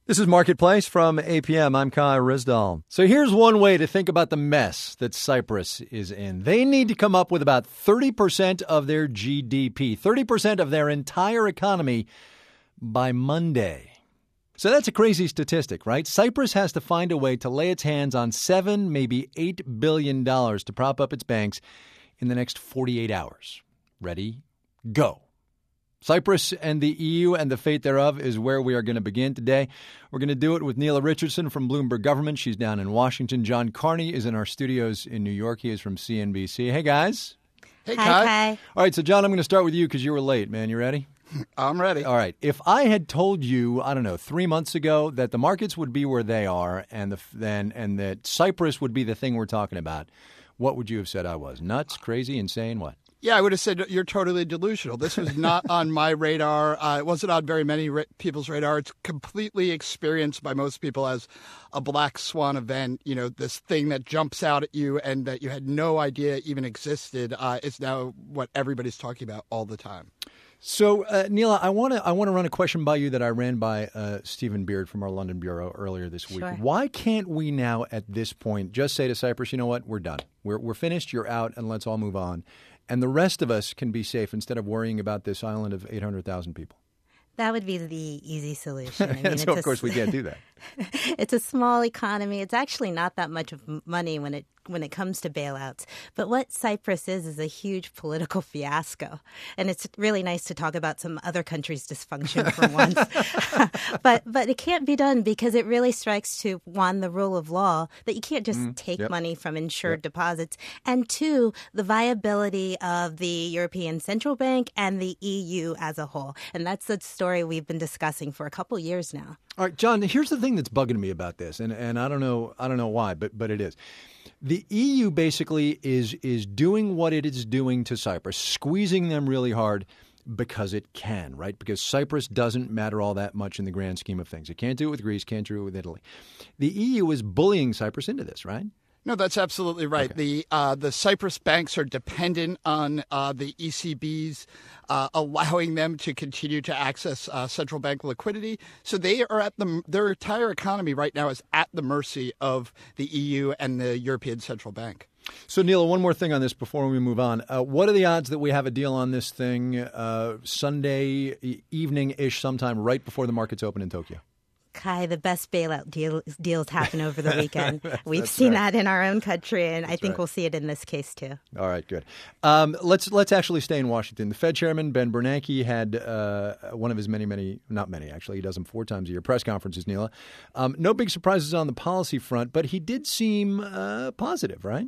This is Marketplace from APM. I'm Kai Rizdal. So here's one way to think about the mess that Cyprus is in. They need to come up with about 30% of their GDP, 30% of their entire economy by Monday. So that's a crazy statistic, right? Cyprus has to find a way to lay its hands on $7, maybe $8 billion to prop up its banks in the next 48 hours. Ready? Go. Cyprus and the EU and the fate thereof is where we are going to begin today. We're going to do it with Neela Richardson from Bloomberg Government. She's down in Washington. John Carney is in our studios in New York. He is from CNBC. Hey, guys. Hey, Kai. All right, so John, I'm going to start with you because you were late, man. You ready? I'm ready. All right. If I had told you, 3 months ago that the markets would be where they are and that Cyprus would be the thing we're talking about, what would you have said I was? Nuts, crazy, insane, what? Yeah, I would have said you're totally delusional. This was not on my radar. It wasn't on very many people's radar. It's completely experienced by most people as a black swan event. You know, this thing that jumps out at you and that you had no idea even existed is now what everybody's talking about all the time. So, Neela, I want to run a question by you that I ran by Stephen Beard from our London bureau earlier this week. Sure. Why can't we now, at this point, just say to Cyprus, you know what, we're done. We're finished. You're out, and let's all move on. And the rest of us can be safe instead of worrying about this island of 800,000 people. That would be the easy solution. I mean, so, of course, we can't do that. It's a small economy. It's actually not that much of money when it comes to bailouts. But what Cyprus is a huge political fiasco. And it's really nice to talk about some other countries' dysfunction for once. but it can't be done because it really strikes to, one, the rule of law, that you can't just take money from insured deposits, and two, the viability of the European Central Bank and the EU as a whole. And that's the story we've been discussing for a couple years now. All right, John, here's the thing that's bugging me about this, and I don't know why, but it is. The EU basically is doing what it is doing to Cyprus, squeezing them really hard because it can, right? Because Cyprus doesn't matter all that much in the grand scheme of things. It can't do it with Greece, can't do it with Italy. The EU is bullying Cyprus into this, right? No, that's absolutely right. Okay. The Cyprus banks are dependent on the ECB's allowing them to continue to access central bank liquidity. So they are their entire economy right now is at the mercy of the EU and the European Central Bank. So, Neela, one more thing on this before we move on. What are the odds that we have a deal on this thing Sunday evening-ish sometime right before the markets open in Tokyo? Kai, the best bailout deals happen over the weekend. We've seen that in our own country, and I think we'll see it in this case, too. All right, good. Let's actually stay in Washington. The Fed chairman, Ben Bernanke, had one of his not many, actually. He does them 4 times a year, press conferences, Neela. No big surprises on the policy front, but he did seem positive, right?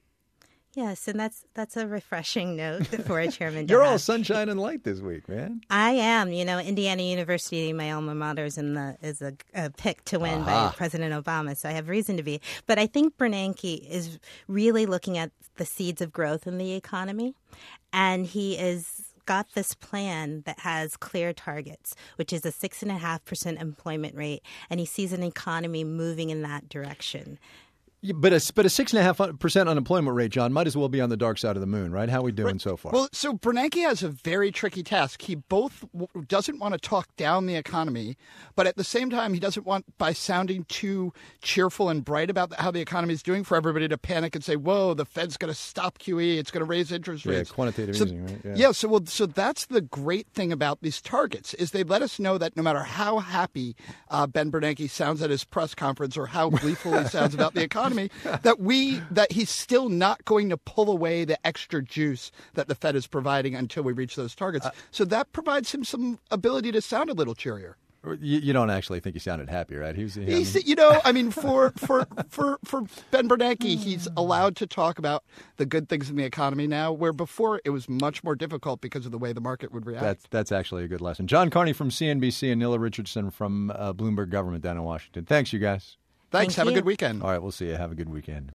Yes, and that's a refreshing note for a chairman to You're have. all sunshine and light this week, man. I am. You know, Indiana University, my alma mater, is a pick to win by President Obama, so I have reason to be. But I think Bernanke is really looking at the seeds of growth in the economy, and he is got this plan that has clear targets, which is a 6.5% employment rate, and he sees an economy moving in that direction. Yeah, but a 6.5% unemployment rate, John, might as well be on the dark side of the moon, right? How are we doing so far? Well, so Bernanke has a very tricky task. He both doesn't want to talk down the economy, but at the same time, he doesn't want, by sounding too cheerful and bright about how the economy is doing, for everybody to panic and say, whoa, the Fed's going to stop QE. It's going to raise interest rates. Yeah, quantitative easing, right? Yeah, so that's the great thing about these targets is they let us know that no matter how happy Ben Bernanke sounds at his press conference or how gleeful he sounds about the economy, that he's still not going to pull away the extra juice that the Fed is providing until we reach those targets. So that provides him some ability to sound a little cheerier. You don't actually think he sounded happy, right? For Ben Bernanke, he's allowed to talk about the good things in the economy now, where before it was much more difficult because of the way the market would react. That's actually a good lesson. John Carney from CNBC and Neela Richardson from Bloomberg Government down in Washington. Thanks, you guys. Thanks. Have Thank a you. good weekend. All right, we'll see you. Have a good weekend.